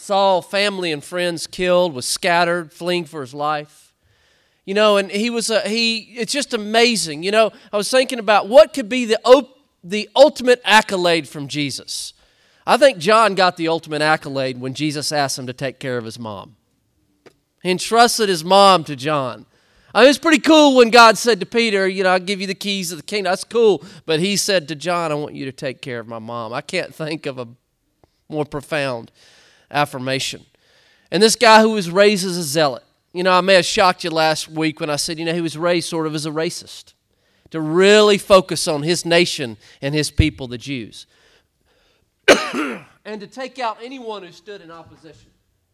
saw family and friends killed, was scattered, fleeing for his life. You know, and it's just amazing. You know, I was thinking about what could be the ultimate accolade from Jesus. I think John got the ultimate accolade when Jesus asked him to take care of his mom. He entrusted his mom to John. I mean, it's pretty cool when God said to Peter, you know, I'll give you the keys of the kingdom. That's cool. But he said to John, I want you to take care of my mom. I can't think of a more profound affirmation. And this guy who was raised as a zealot, you know, I may have shocked you last week when I said, you know, he was raised sort of as a racist, to really focus on his nation and his people, the Jews, and to take out anyone who stood in opposition,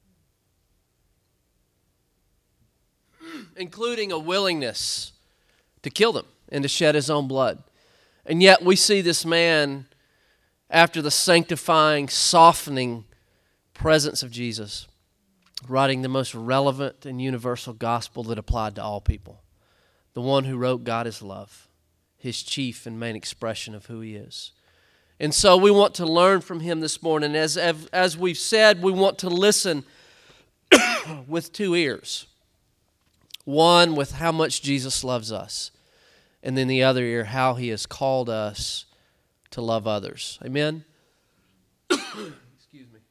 including a willingness to kill them and to shed his own blood. And yet we see this man, after the sanctifying, softening presence of Jesus, writing the most relevant and universal gospel that applied to all people. The one who wrote God is love, his chief and main expression of who he is. And so we want to learn from him this morning. As we've said, we want to listen with two ears. One, with how much Jesus loves us. And then the other ear, how he has called us to love others. Amen? Excuse me.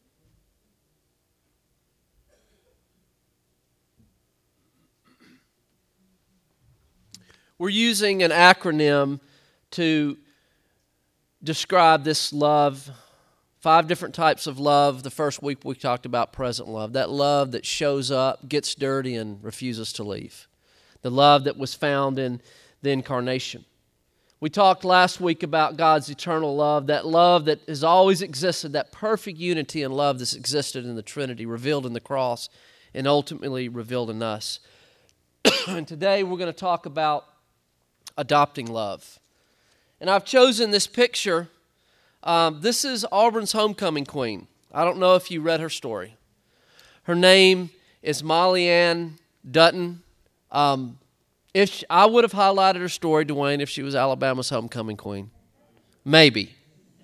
We're using an acronym to describe this love. 5 different types of love. The first week we talked about present love. That love that shows up, gets dirty, and refuses to leave. The love that was found in the incarnation. We talked last week about God's eternal love, that love that has always existed, that perfect unity and love that's existed in the Trinity, revealed in the cross, and ultimately revealed in us. And today we're going to talk about adopting love. And I've chosen this picture. This is Auburn's homecoming queen. I don't know if you read her story. Her name is Molly Ann Dutton. I would have highlighted her story, Dwayne, if she was Alabama's homecoming queen. Maybe.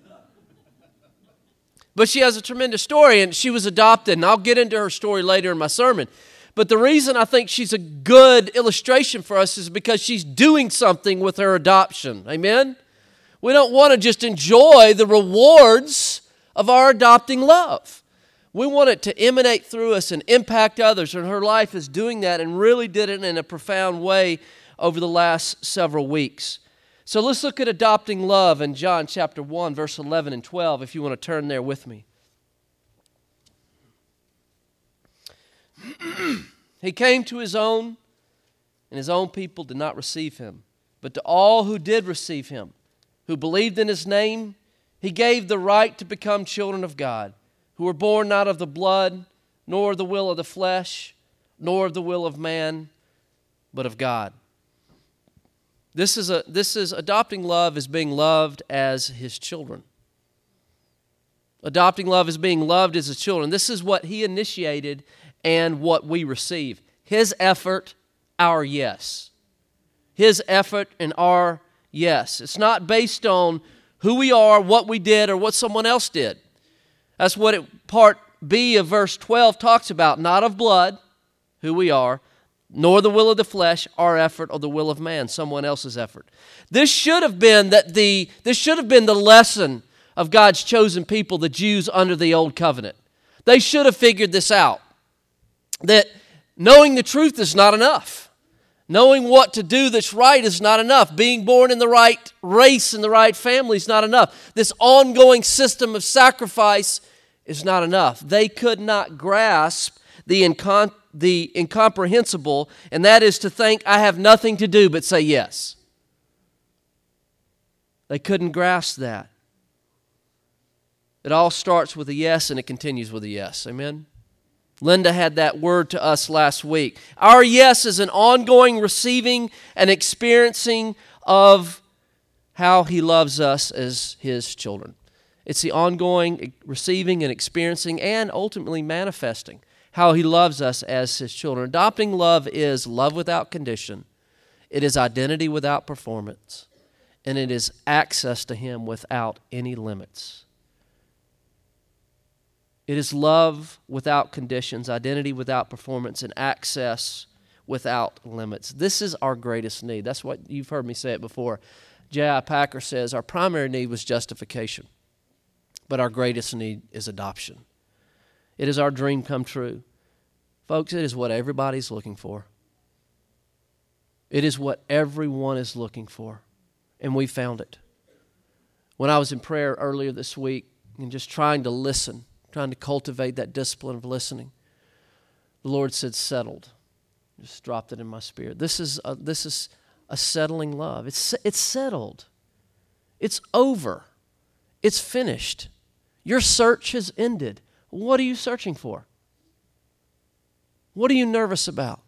But she has a tremendous story, and she was adopted, and I'll get into her story later in my sermon. But the reason I think she's a good illustration for us is because she's doing something with her adoption. Amen? We don't want to just enjoy the rewards of our adopting love. We want it to emanate through us and impact others, and her life is doing that and really did it in a profound way over the last several weeks. So let's look at adopting love in John chapter 1, verse 11 and 12, if you want to turn there with me. He came to his own, and his own people did not receive him. But to all who did receive him, who believed in his name, he gave the right to become children of God, who were born not of the blood, nor of the will of the flesh, nor of the will of man, but of God. This is adopting love as being loved as his children. Adopting love is being loved as his children. This is what he initiated and what we receive. His effort, our yes. His effort and our yes. It's not based on who we are, what we did, or what someone else did. That's what part B of verse 12 talks about. Not of blood, who we are, nor the will of the flesh, our effort, or the will of man, someone else's effort. This should have been the lesson of God's chosen people, the Jews under the old covenant. They should have figured this out. That knowing the truth is not enough. Knowing what to do that's right is not enough. Being born in the right race and the right family is not enough. This ongoing system of sacrifice is not enough. They could not grasp the incomprehensible, and that is to think, I have nothing to do but say yes. They couldn't grasp that. It all starts with a yes and it continues with a yes. Amen? Linda had that word to us last week. Our yes is an ongoing receiving and experiencing of how he loves us as his children. It's the ongoing receiving and experiencing and ultimately manifesting how he loves us as his children. Adopting love is love without condition. It is identity without performance. And it is access to him without any limits. It is love without conditions, identity without performance, and access without limits. This is our greatest need. That's what you've heard me say it before. J.I. Packer says our primary need was justification, but our greatest need is adoption. It is our dream come true. Folks, it is what everybody's looking for. It is what everyone is looking for, and we found it. When I was in prayer earlier this week and just trying to listen, trying to cultivate that discipline of listening, the Lord said, settled. Just dropped it in my spirit. This is a settling love. It's settled. It's over. It's finished. Your search has ended. What are you searching for? What are you nervous about?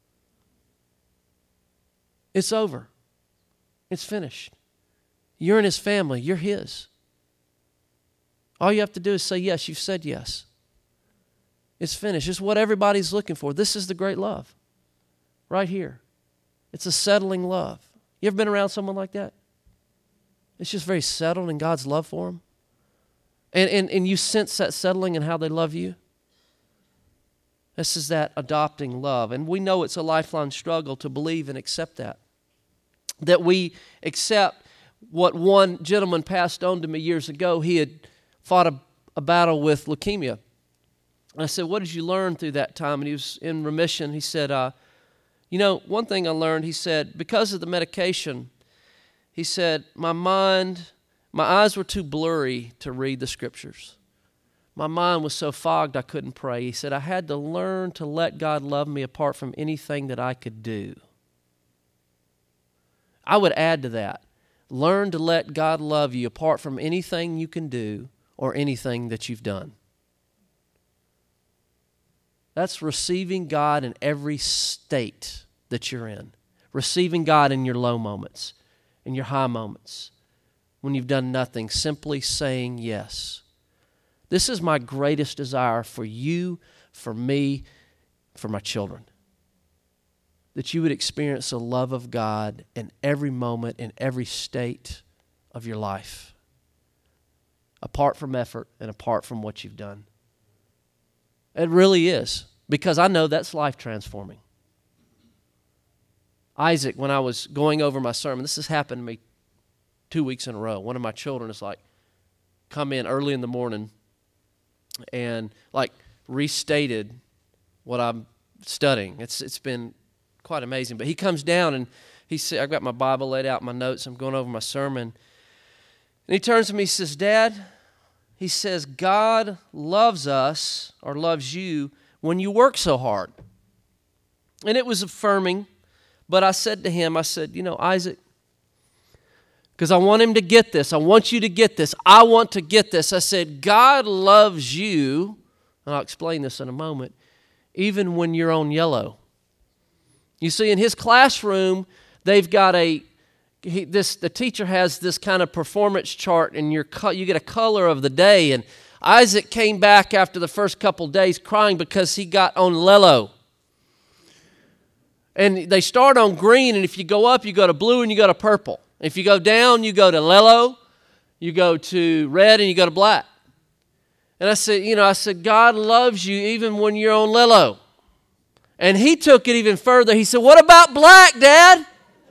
It's over. It's finished. You're in His family. You're His. All you have to do is say yes. You've said yes. It's finished. It's what everybody's looking for. This is the great love. Right here. It's a settling love. You ever been around someone like that? It's just very settled in God's love for them. And you sense that settling in how they love you. This is that adopting love. And we know it's a lifelong struggle to believe and accept that. That we accept what one gentleman passed on to me years ago. He had fought a battle with leukemia. And I said, what did you learn through that time? And he was in remission. He said, one thing I learned, he said, because of the medication, he said, my eyes were too blurry to read the scriptures. My mind was so fogged I couldn't pray. He said, I had to learn to let God love me apart from anything that I could do. I would add to that, learn to let God love you apart from anything you can do or anything that you've done. That's receiving God in every state that you're in. Receiving God in your low moments, in your high moments, when you've done nothing, simply saying yes. This is my greatest desire for you, for me, for my children. That you would experience the love of God in every moment, in every state of your life, apart from effort and apart from what you've done. It really is, because I know that's life transforming. Isaac, when I was going over my sermon, this has happened to me 2 weeks in a row. One of my children is come in early in the morning and restated what I'm studying. It's been quite amazing. But he comes down and he said, I've got my Bible laid out, my notes, I'm going over my sermon. And he turns to me, he says, Dad, he says, God loves us or loves you when you work so hard. And it was affirming, but I said to him, Isaac, because I want him to get this. I want you to get this. I want to get this. I said, God loves you, and I'll explain this in a moment, even when you're on yellow. You see, in his classroom, they've got the teacher has this kind of performance chart, and you get a color of the day. And Isaac came back after the first couple days crying because he got on yellow. And they start on green, and if you go up, you go to blue and you go to purple. If you go down, you go to yellow, you go to red, and you go to black. And I said, God loves you even when you're on yellow. And he took it even further. He said, what about black, Dad?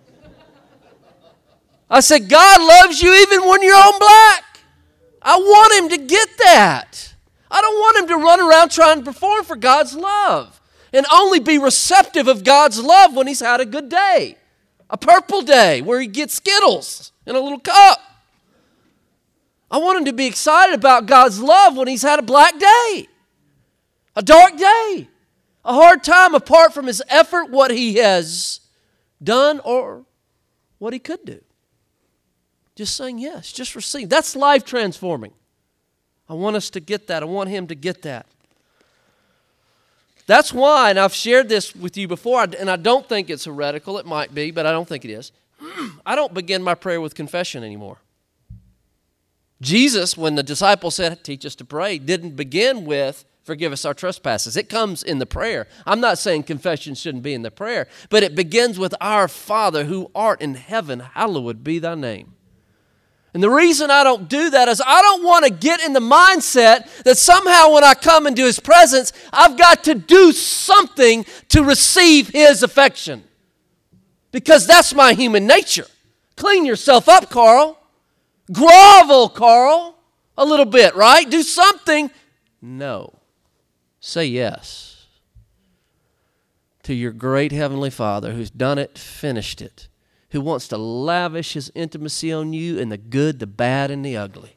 I said, God loves you even when you're on black. I want him to get that. I don't want him to run around trying to perform for God's love and only be receptive of God's love when he's had a good day. A purple day where he gets Skittles in a little cup. I want him to be excited about God's love when he's had a black day, a dark day, a hard time apart from his effort, what he has done or what he could do. Just saying yes, just receive. That's life transforming. I want us to get that. I want him to get that. That's why, and I've shared this with you before, and I don't think it's heretical. It might be, but I don't think it is. I don't begin my prayer with confession anymore. Jesus, when the disciples said, teach us to pray, didn't begin with, forgive us our trespasses. It comes in the prayer. I'm not saying confession shouldn't be in the prayer, but it begins with our Father who art in heaven, hallowed be thy name. And the reason I don't do that is I don't want to get in the mindset that somehow when I come into His presence, I've got to do something to receive His affection. Because that's my human nature. Clean yourself up, Carl. Grovel, Carl. A little bit, right? Do something. No. Say yes to your great Heavenly Father who's done it, finished it, who wants to lavish His intimacy on you in the good, the bad, and the ugly.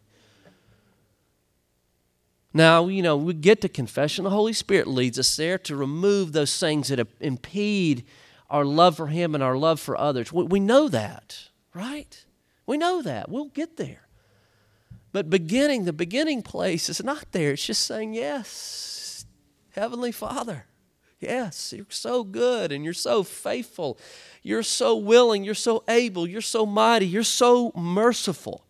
Now, we get to confession. The Holy Spirit leads us there to remove those things that impede our love for Him and our love for others. We know that, right? We know that. We'll get there. But the beginning place is not there. It's just saying, yes, Heavenly Father, yes, you're so good and you're so faithful. You're so willing. You're so able. You're so mighty. You're so merciful.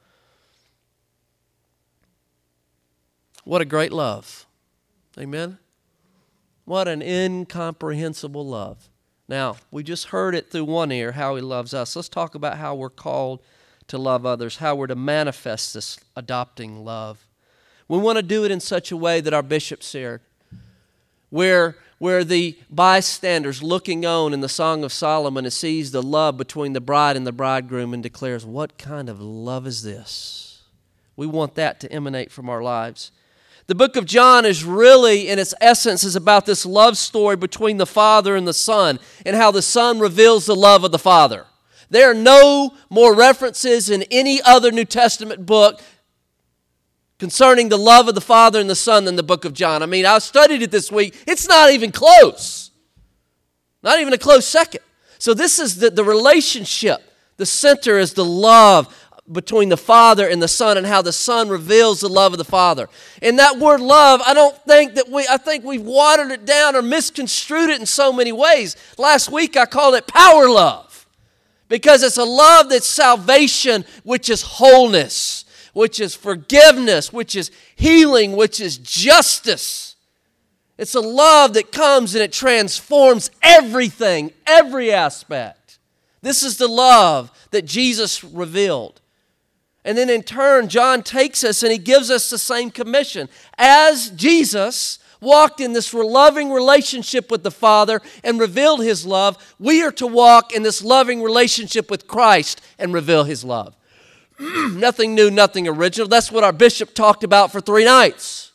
What a great love. Amen? What an incomprehensible love. Now, we just heard it through one ear, how He loves us. Let's talk about how we're called to love others, how we're to manifest this adopting love. We want to do it in such a way that our bishop shared, where the bystanders looking on in the Song of Solomon sees the love between the bride and the bridegroom and declares, what kind of love is this? We want that to emanate from our lives. The book of John is really, in its essence, is about this love story between the Father and the Son and how the Son reveals the love of the Father. There are no more references in any other New Testament book concerning the love of the Father and the Son than the book of John. I mean, I studied it this week. It's not even close. Not even a close second. So this is the relationship. The center is the love between the Father and the Son and how the Son reveals the love of the Father. And that word love, I think we've watered it down or misconstrued it in so many ways. Last week I called it power love. Because it's a love that's salvation, which is wholeness, which is forgiveness, which is healing, which is justice. It's a love that comes and it transforms everything, every aspect. This is the love that Jesus revealed. And then in turn, John takes us and he gives us the same commission. As Jesus walked in this loving relationship with the Father and revealed His love, we are to walk in this loving relationship with Christ and reveal His love. Nothing new, nothing original. That's what our bishop talked about for 3 nights.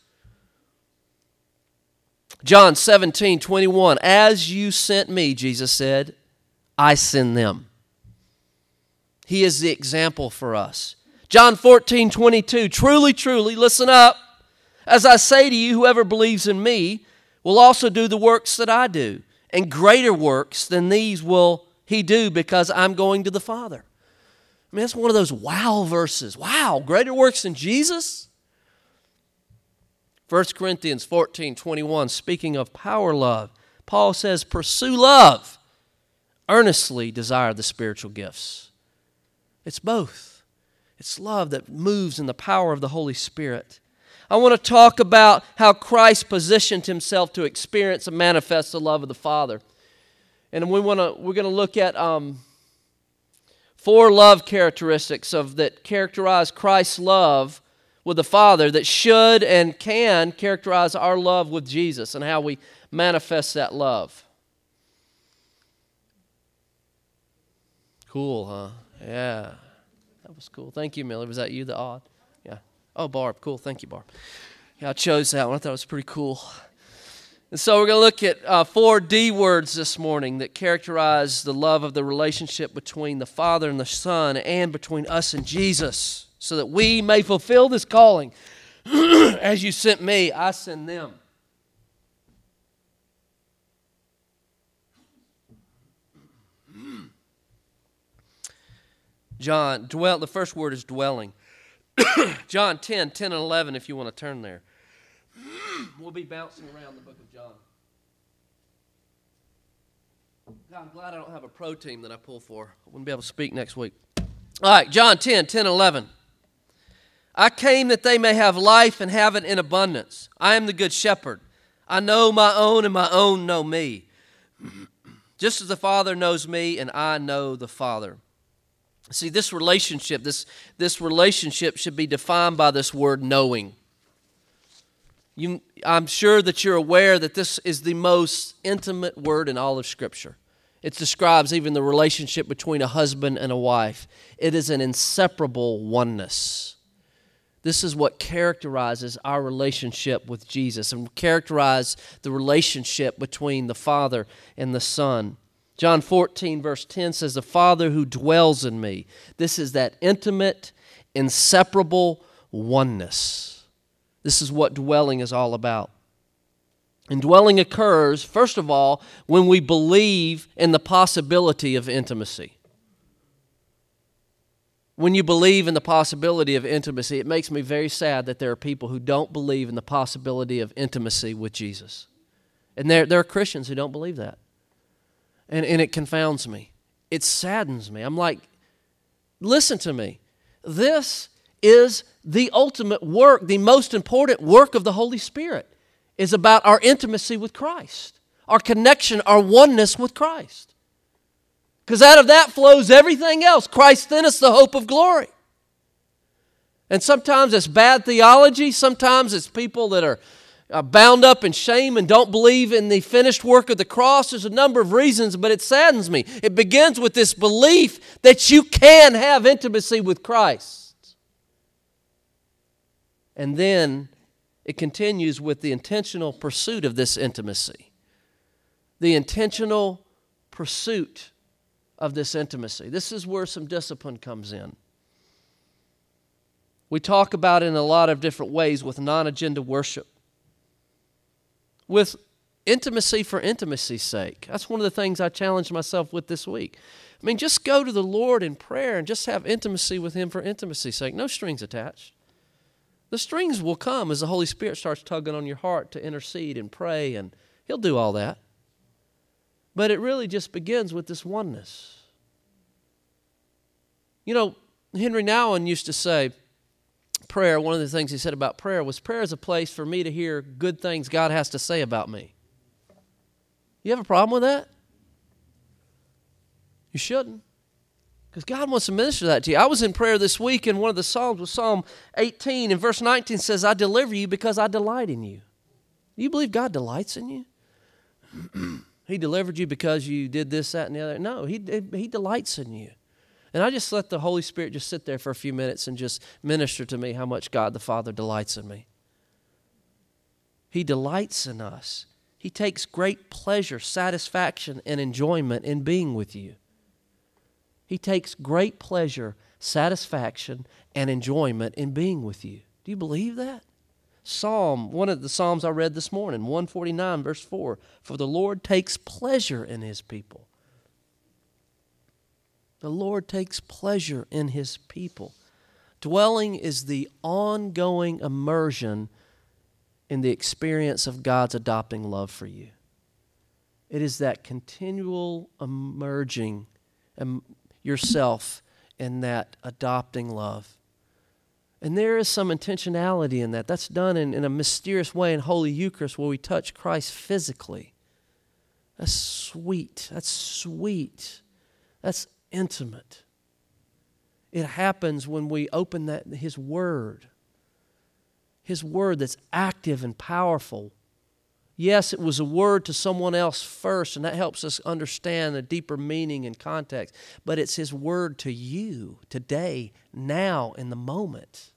John 17:21, as you sent me, Jesus said, I send them. He is the example for us. John 14:22, truly, truly, listen up. As I say to you, whoever believes in me will also do the works that I do, and greater works than these will he do because I'm going to the Father. I mean, that's one of those wow verses. Wow, greater works than Jesus? 1 Corinthians 14:21, speaking of power love, Paul says, pursue love, earnestly desire the spiritual gifts. It's both. It's love that moves in the power of the Holy Spirit. I want to talk about how Christ positioned Himself to experience and manifest the love of the Father. And we're going to look at 4 love characteristics that characterize Christ's love with the Father that should and can characterize our love with Jesus and how we manifest that love. Cool, huh? Yeah. That was cool. Thank you, Millie. Was that you, the odd? Yeah. Oh, Barb. Cool. Thank you, Barb. Yeah, I chose that one. I thought it was pretty cool. And so we're going to look at 4 D words this morning that characterize the love of the relationship between the Father and the Son and between us and Jesus so that we may fulfill this calling. As you sent me, I send them. John, the first word is dwelling. John 10 and 11 if you want to turn there. We'll be bouncing around the book of John. God, I'm glad I don't have a pro team that I pull for. I wouldn't be able to speak next week. All right, John 10 and 11. I came that they may have life and have it in abundance. I am the good shepherd. I know my own and my own know me. Just as the Father knows me and I know the Father. See, this relationship should be defined by this word knowing. I'm sure that you're aware that this is the most intimate word in all of Scripture. It describes even the relationship between a husband and a wife. It is an inseparable oneness. This is what characterizes our relationship with Jesus and characterize the relationship between the Father and the Son. John 14, verse 10 says, "The Father who dwells in me." This is that intimate, inseparable oneness. This is what dwelling is all about. And dwelling occurs, first of all, when we believe in the possibility of intimacy. When you believe in the possibility of intimacy, it makes me very sad that there are people who don't believe in the possibility of intimacy with Jesus. And there are Christians who don't believe that. And it confounds me. It saddens me. I'm like, listen to me. This is the ultimate work, the most important work of the Holy Spirit. Is about our intimacy with Christ, our connection, our oneness with Christ. Because out of that flows everything else. Christ in us, the hope of glory. And sometimes it's bad theology. Sometimes it's people that are bound up in shame and don't believe in the finished work of the cross. There's a number of reasons, but it saddens me. It begins with this belief that you can have intimacy with Christ. And then it continues with the intentional pursuit of this intimacy. The intentional pursuit of this intimacy. This is where some discipline comes in. We talk about it in a lot of different ways with non-agenda worship. With intimacy for intimacy's sake. That's one of the things I challenged myself with this week. I mean, just go to the Lord in prayer and just have intimacy with Him for intimacy's sake. No strings attached. The strings will come as the Holy Spirit starts tugging on your heart to intercede and pray, and He'll do all that. But it really just begins with this oneness. You know, Henry Nouwen used to say, prayer, one of the things he said about prayer was, prayer is a place for me to hear good things God has to say about me. You have a problem with that? You shouldn't. Because God wants to minister that to you. I was in prayer this week, and one of the Psalms was Psalm 18, and verse 19 says, "I deliver you because I delight in you." Do you believe God delights in you? He delivered you because you did this, that, and the other. No, He delights in you. And I just let the Holy Spirit just sit there for a few minutes and just minister to me how much God the Father delights in me. He delights in us. He takes great pleasure, satisfaction, and enjoyment in being with you. He takes great pleasure, satisfaction, and enjoyment in being with you. Do you believe that? One of the Psalms I read this morning, 149, verse 4, "For the Lord takes pleasure in His people." The Lord takes pleasure in His people. Dwelling is the ongoing immersion in the experience of God's adopting love for you. It is that continual immerging yourself in that adopting love. And there is some intentionality in that. That's done in a mysterious way in Holy Eucharist where we touch Christ physically. That's sweet. That's sweet. That's intimate. It happens when we open His Word. His Word that's active and powerful. Yes, it was a word to someone else first, and that helps us understand the deeper meaning and context. But it's His Word to you today, now, in the moment.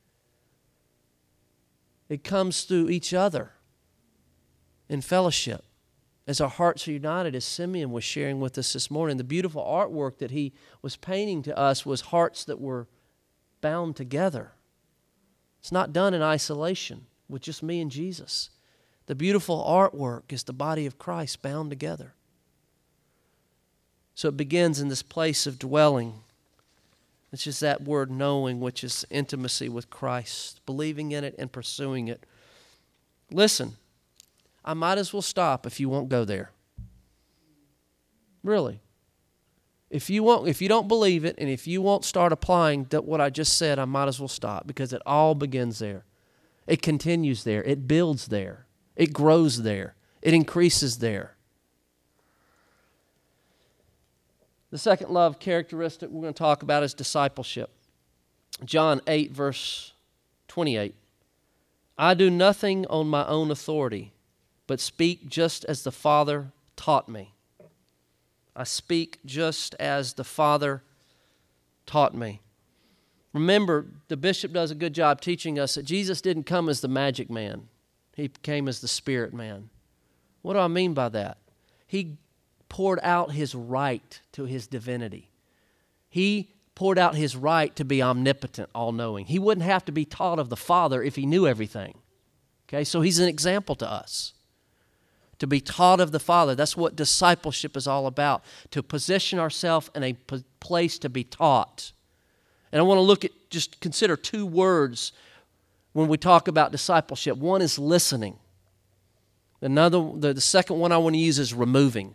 It comes through each other in fellowship. As our hearts are united, as Simeon was sharing with us this morning, the beautiful artwork that he was painting to us was hearts that were bound together. It's not done in isolation with just me and Jesus. The beautiful artwork is the body of Christ bound together. So it begins in this place of dwelling. It's just that word knowing, which is intimacy with Christ, believing in it and pursuing it. Listen, I might as well stop if you won't go there. Really. If you don't believe it, and if you won't start applying what I just said, I might as well stop, because it all begins there. It continues there. It builds there. It grows there. It increases there. The second love characteristic we're going to talk about is discipleship. John 8, verse 28. I do nothing on my own authority, but speak just as the Father taught me. I speak just as the Father taught me. Remember, the bishop does a good job teaching us that Jesus didn't come as the magic man. He came as the spirit man. What do I mean by that? He poured out his right to his divinity. He poured out his right to be omnipotent, all-knowing. He wouldn't have to be taught of the Father if he knew everything. Okay, so he's an example to us. To be taught of the Father, that's what discipleship is all about. To position ourselves in a place to be taught. And I want to look at, just consider two words when we talk about discipleship. One is listening. The second one I want to use is removing.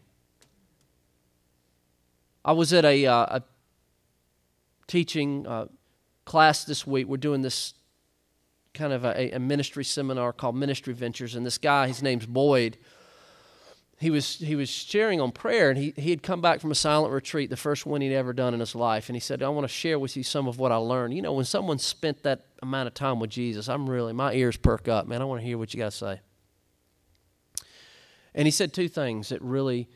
I was at a teaching class this week. We're doing this kind of a ministry seminar called Ministry Ventures, and this guy, his name's Boyd, he was sharing on prayer, and he had come back from a silent retreat, the first one he'd ever done in his life, and he said, I want to share with you some of what I learned. You know, when someone spent that amount of time with Jesus, my ears perk up, man. I want to hear what you got to say. And he said two things that really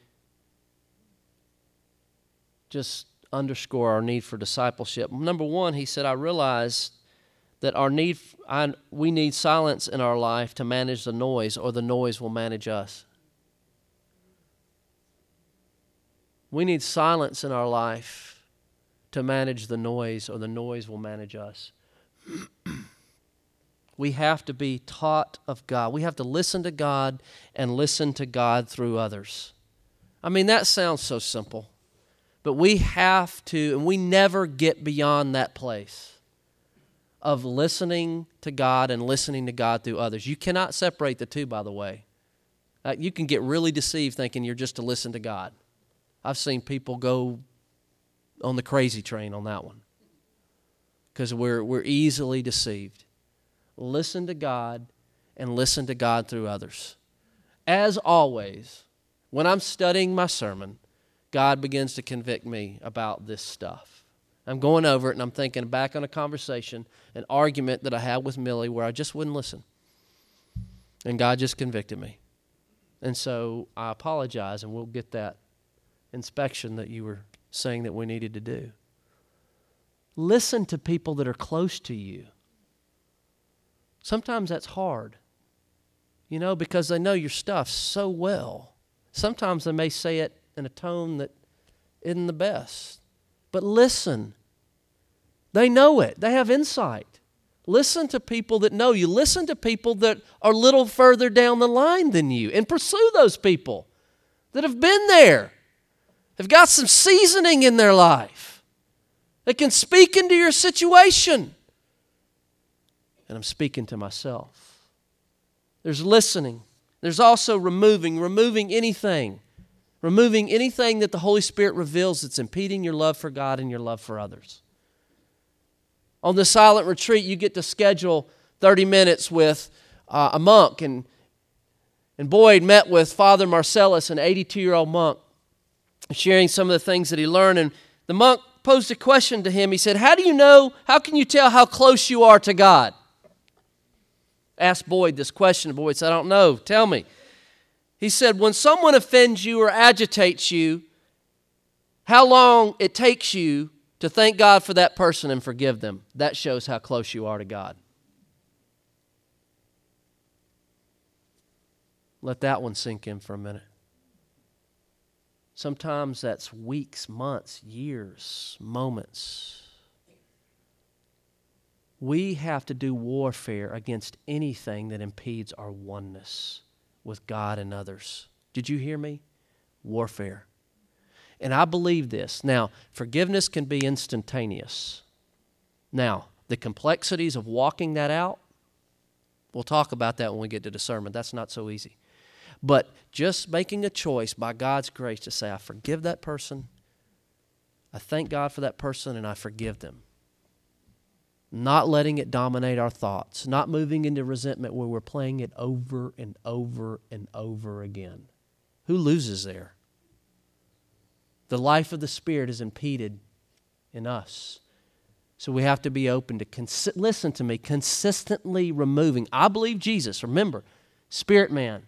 just underscore our need for discipleship. Number one, he said, I realized that we need silence in our life to manage the noise, or the noise will manage us. We need silence in our life to manage the noise, or the noise will manage us. We have to be taught of God. We have to listen to God and listen to God through others. I mean, that sounds so simple, but we have to, and we never get beyond that place of listening to God and listening to God through others. You cannot separate the two, by the way. You can get really deceived thinking you're just to listen to God. I've seen people go on the crazy train on that one because we're easily deceived. Listen to God and listen to God through others. As always, when I'm studying my sermon, God begins to convict me about this stuff. I'm going over it and I'm thinking back on a conversation, an argument that I had with Millie where I just wouldn't listen. And God just convicted me. And so I apologize, and we'll get that inspection that you were saying that we needed to do. Listen to people that are close to you. Sometimes that's hard, because they know your stuff so well. Sometimes they may say it in a tone that isn't the best. But listen. They know it. They have insight. Listen to people that know you. Listen to people that are a little further down the line than you, and pursue those people that have been there. They've got some seasoning in their life. They can speak into your situation. And I'm speaking to myself. There's listening. There's also removing anything. Removing anything that the Holy Spirit reveals that's impeding your love for God and your love for others. On the silent retreat, you get to schedule 30 minutes with a monk. And Boyd met with Father Marcellus, an 82-year-old monk, sharing some of the things that he learned. And the monk posed a question to him. He said, how can you tell how close you are to God? Asked Boyd this question. Boyd said, I don't know. Tell me. He said, when someone offends you or agitates you, how long it takes you to thank God for that person and forgive them. That shows how close you are to God. Let that one sink in for a minute. Sometimes that's weeks, months, years, moments. We have to do warfare against anything that impedes our oneness with God and others. Did you hear me? Warfare. And I believe this. Now, forgiveness can be instantaneous. Now, the complexities of walking that out, we'll talk about that when we get to the sermon. That's not so easy. But just making a choice by God's grace to say, I forgive that person, I thank God for that person, and I forgive them. Not letting it dominate our thoughts, not moving into resentment where we're playing it over and over and over again. Who loses there? The life of the Spirit is impeded in us. So we have to be open to, listen to me, consistently removing. I believe Jesus, remember, spirit man.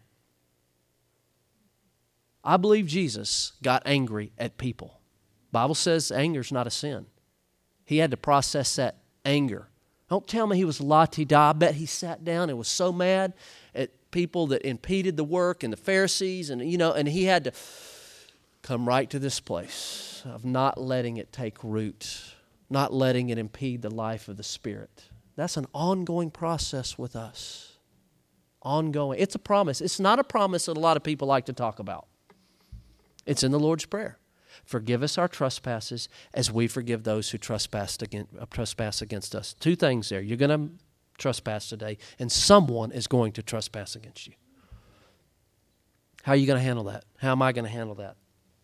I believe Jesus got angry at people. Bible says anger is not a sin. He had to process that anger. Don't tell me he was la-ti-da. I bet he sat down and was so mad at people that impeded the work and the Pharisees, and and he had to come right to this place of not letting it take root, not letting it impede the life of the Spirit. That's an ongoing process with us. Ongoing. It's a promise. It's not a promise that a lot of people like to talk about. It's in the Lord's Prayer. Forgive us our trespasses as we forgive those who trespass against us. Two things there. You're going to trespass today, and someone is going to trespass against you. How are you going to handle that? How am I going to handle that?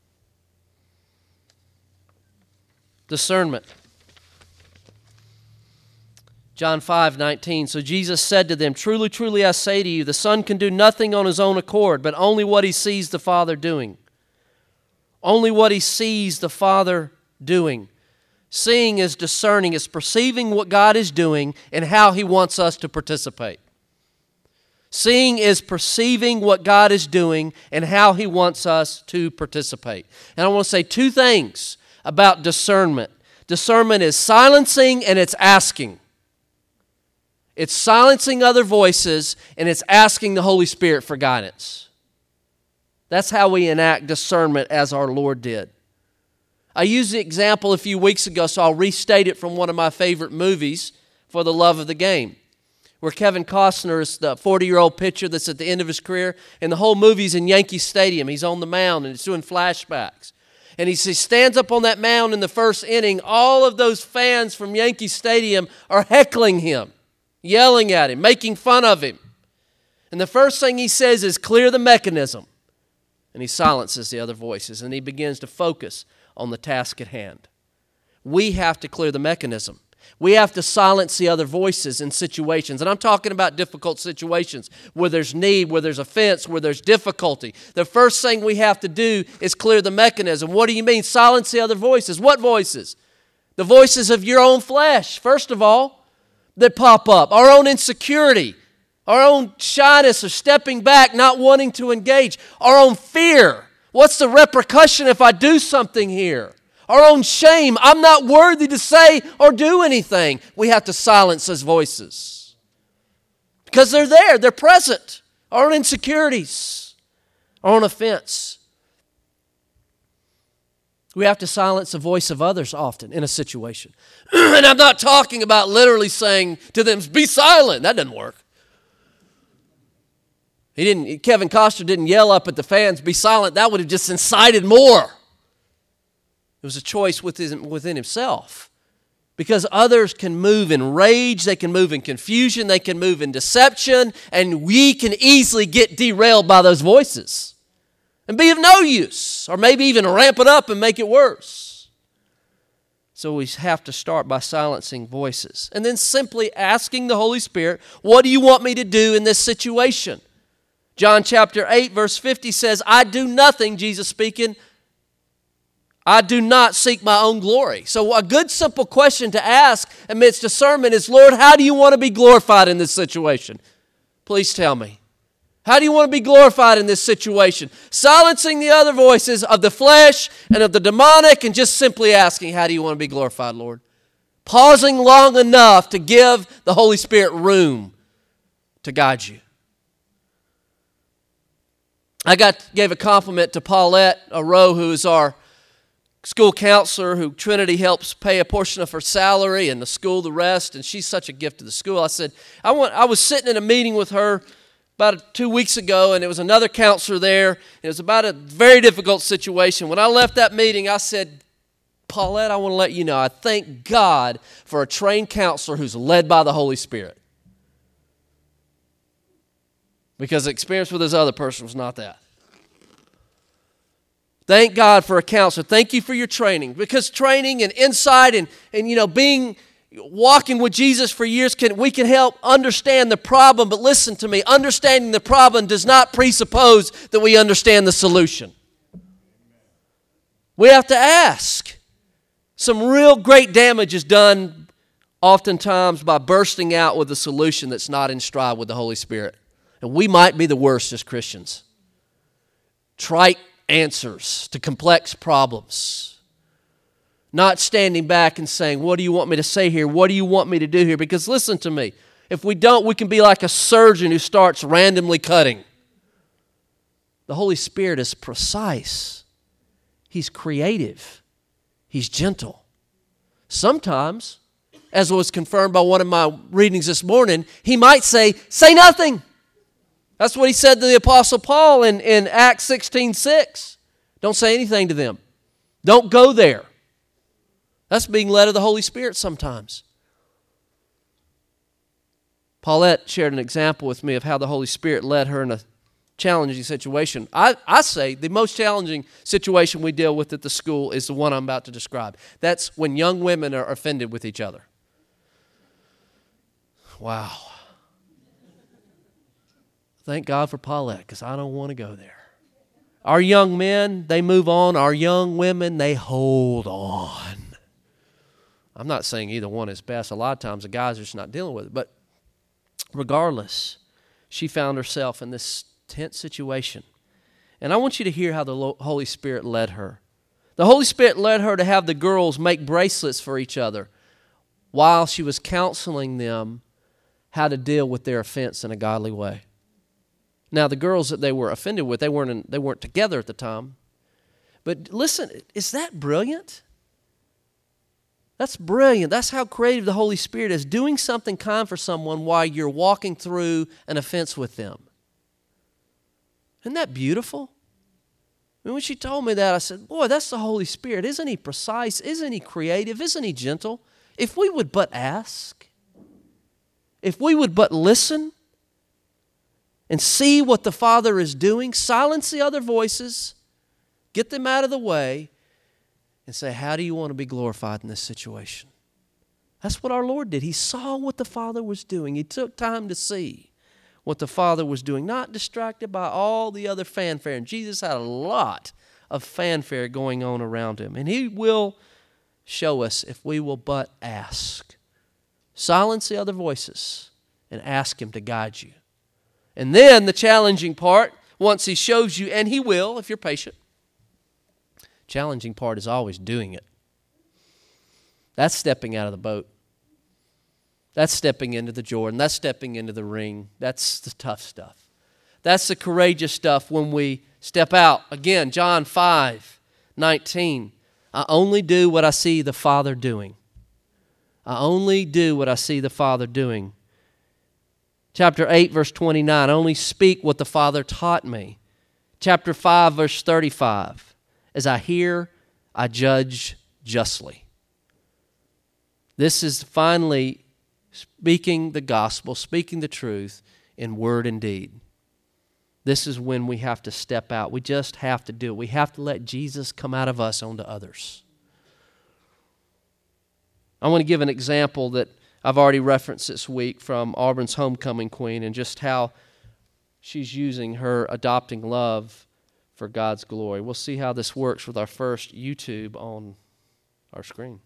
Discernment. John 5:19. So Jesus said to them, "Truly, truly, I say to you, the Son can do nothing on his own accord, but only what he sees the Father doing." Only what he sees the Father doing. Seeing is discerning. It's perceiving what God is doing and how he wants us to participate. Seeing is perceiving what God is doing and how he wants us to participate. And I want to say two things about discernment. Discernment is silencing and it's asking. It's silencing other voices and it's asking the Holy Spirit for guidance. That's how we enact discernment as our Lord did. I used the example a few weeks ago, so I'll restate it from one of my favorite movies, For the Love of the Game, where Kevin Costner is the 40-year-old pitcher that's at the end of his career, and the whole movie's in Yankee Stadium. He's on the mound, and it's doing flashbacks. And he stands up on that mound in the first inning. All of those fans from Yankee Stadium are heckling him, yelling at him, making fun of him. And the first thing he says is, "Clear the mechanism." And he silences the other voices, and he begins to focus on the task at hand. We have to clear the mechanism. We have to silence the other voices in situations. And I'm talking about difficult situations where there's need, where there's offense, where there's difficulty. The first thing we have to do is clear the mechanism. What do you mean? Silence the other voices. What voices? The voices of your own flesh, first of all, that pop up. Our own insecurity. Our own shyness or stepping back, not wanting to engage. Our own fear. What's the repercussion if I do something here? Our own shame. I'm not worthy to say or do anything. We have to silence those voices. Because they're there. They're present. Our own insecurities. Our own offense. We have to silence the voice of others often in a situation. And I'm not talking about literally saying to them, "Be silent." That doesn't work. Kevin Costner didn't yell up at the fans, "Be silent." That would have just incited more. It was a choice within himself. Because others can move in rage, they can move in confusion, they can move in deception, and we can easily get derailed by those voices and be of no use, or maybe even ramp it up and make it worse. So we have to start by silencing voices. And then simply asking the Holy Spirit, "What do you want me to do in this situation?" John chapter 8, verse 50 says, "I do nothing," Jesus speaking, "I do not seek my own glory." So a good simple question to ask amidst discernment is, "Lord, how do you want to be glorified in this situation? Please tell me. How do you want to be glorified in this situation?" Silencing the other voices of the flesh and of the demonic and just simply asking, "How do you want to be glorified, Lord?" Pausing long enough to give the Holy Spirit room to guide you. I gave a compliment to Paulette Rowe, who is our school counselor, who Trinity helps pay a portion of her salary and the school the rest, and she's such a gift to the school. I said, I was sitting in a meeting with her about 2 weeks ago, and there was another counselor there. It was about a very difficult situation. When I left that meeting, I said, "Paulette, I want to let you know, I thank God for a trained counselor who's led by the Holy Spirit." Because the experience with this other person was not that. Thank God for a counselor. Thank you for your training. Because training and insight and walking with Jesus for years, we can help understand the problem. But listen to me, understanding the problem does not presuppose that we understand the solution. We have to ask. Some real great damage is done oftentimes by bursting out with a solution that's not in stride with the Holy Spirit. And we might be the worst as Christians. Trite answers to complex problems. Not standing back and saying, what do you want me to say here? What do you want me to do here? Because listen to me. If we don't, we can be like a surgeon who starts randomly cutting. The Holy Spirit is precise. He's creative. He's gentle. Sometimes, as was confirmed by one of my readings this morning, he might say nothing. That's what he said to the Apostle Paul in Acts 16:6. Don't say anything to them. Don't go there. That's being led of the Holy Spirit sometimes. Paulette shared an example with me of how the Holy Spirit led her in a challenging situation. I say the most challenging situation we deal with at the school is the one I'm about to describe. That's when young women are offended with each other. Wow. Thank God for Paulette, because I don't want to go there. Our young men, they move on. Our young women, they hold on. I'm not saying either one is best. A lot of times the guys are just not dealing with it. But regardless, she found herself in this tense situation. And I want you to hear how the Holy Spirit led her. The Holy Spirit led her to have the girls make bracelets for each other while she was counseling them how to deal with their offense in a godly way. Now, the girls that they were offended with, they weren't together at the time. But listen, is that brilliant? That's brilliant. That's how creative the Holy Spirit is, doing something kind for someone while you're walking through an offense with them. Isn't that beautiful? I mean, when she told me that, I said, boy, that's the Holy Spirit. Isn't he precise? Isn't he creative? Isn't he gentle? If we would but ask, if we would but listen and see what the Father is doing, silence the other voices, get them out of the way, and say, how do you want to be glorified in this situation? That's what our Lord did. He saw what the Father was doing. He took time to see what the Father was doing, not distracted by all the other fanfare. And Jesus had a lot of fanfare going on around him. And he will show us if we will but ask. Silence the other voices and ask him to guide you. And then the challenging part, once he shows you, and he will if you're patient, challenging part is always doing it. That's stepping out of the boat. That's stepping into the Jordan. That's stepping into the ring. That's the tough stuff. That's the courageous stuff when we step out. Again, John 5:19. I only do what I see the Father doing. I only do what I see the Father doing. Chapter 8, verse 29. I only speak what the Father taught me. Chapter 5, verse 35. As I hear, I judge justly. This is finally speaking the gospel, speaking the truth in word and deed. This is when we have to step out. We just have to do it. We have to let Jesus come out of us onto others. I want to give an example that I've already referenced this week from Auburn's homecoming queen and just how she's using her adopting love for God's glory. We'll see how this works with our first YouTube on our screen.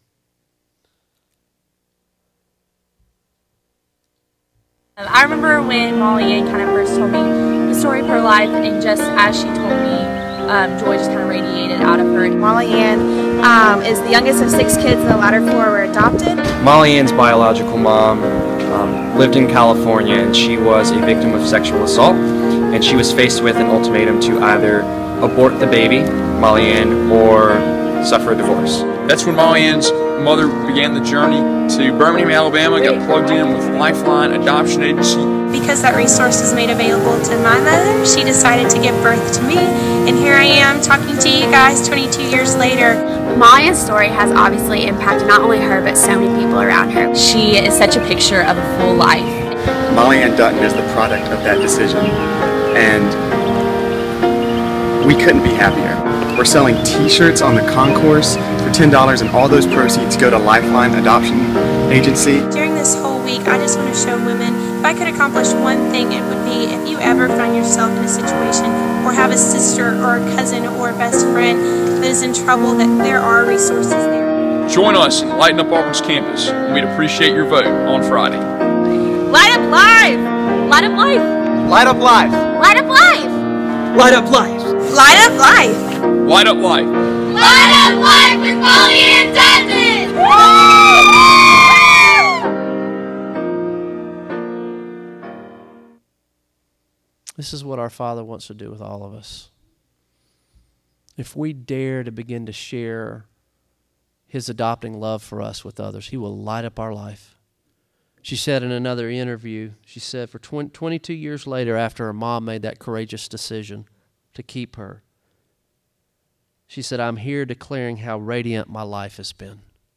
I remember when Molly Ann kind of first told me the story of her life, and just as she told me, joy just kind of radiated out of her. Molly Ann is the youngest of 6 kids, and the latter 4 were adopted. Molly Ann's biological mom lived in California, and she was a victim of sexual assault, and she was faced with an ultimatum to either abort the baby, Molly Ann, or suffer a divorce. That's when Molly Ann's mother began the journey to Birmingham, Alabama, got plugged in with Lifeline Adoption Agency. Because that resource was made available to my mother, she decided to give birth to me, and here I am talking to you guys 22 years later. Molly Ann's story has obviously impacted not only her, but so many people around her. She is such a picture of a full life. Molly Ann Dutton is the product of that decision, and we couldn't be happier. We're selling t-shirts on the concourse for $10, and all those proceeds go to Lifeline Adoption Agency. During this whole week, I just want to show women If I could accomplish one thing, it would be if you ever find yourself in a situation or have a sister or a cousin or a best friend that is in trouble, that there are resources there. Join us in Lighten Up Auburn's campus. We'd appreciate your vote on Friday. Light up life! Light up life! Light up life. Light up life! Light up life! Light up life! Light up life. Light up life with Molly and Desmond! This is what our Father wants to do with all of us. If we dare to begin to share His adopting love for us with others, He will light up our life. She said in another interview, she said for 22 years later, after her mom made that courageous decision to keep her, she said, I'm here declaring how radiant my life has been.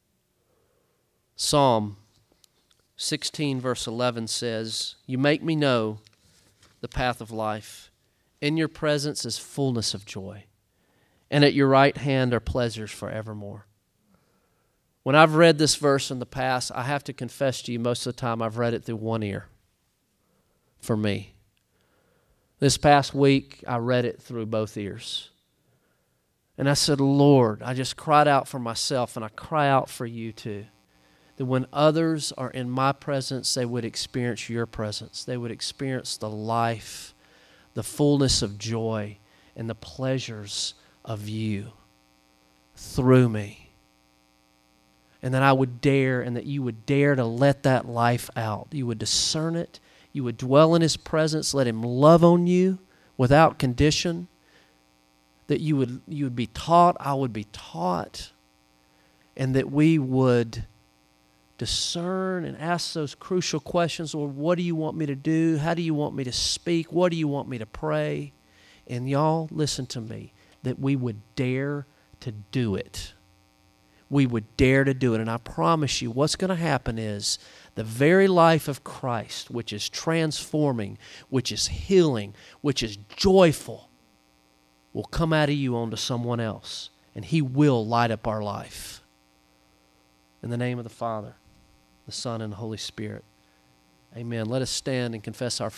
Psalm 16 verse 11 says, you make me know the path of life. In your presence is fullness of joy, and at your right hand are pleasures forevermore. When I've read this verse in the past, I have to confess to you, most of the time I've read it through one ear for me. This past week, I read it through both ears. And I said, Lord, I just cried out for myself, and I cry out for you too, that when others are in my presence, they would experience your presence. They would experience the life, the fullness of joy, and the pleasures of you through me. And that I would dare, and that you would dare to let that life out. You would discern it. You would dwell in His presence. Let Him love on you without condition. That you would be taught, I would be taught. And that we would discern and ask those crucial questions. Lord, what do you want me to do? How do you want me to speak? What do you want me to pray? And y'all, listen to me, that we would dare to do it. We would dare to do it. And I promise you, what's going to happen is the very life of Christ, which is transforming, which is healing, which is joyful, will come out of you onto someone else. And He will light up our life. In the name of the Father, the Son, and the Holy Spirit. Amen. Let us stand and confess our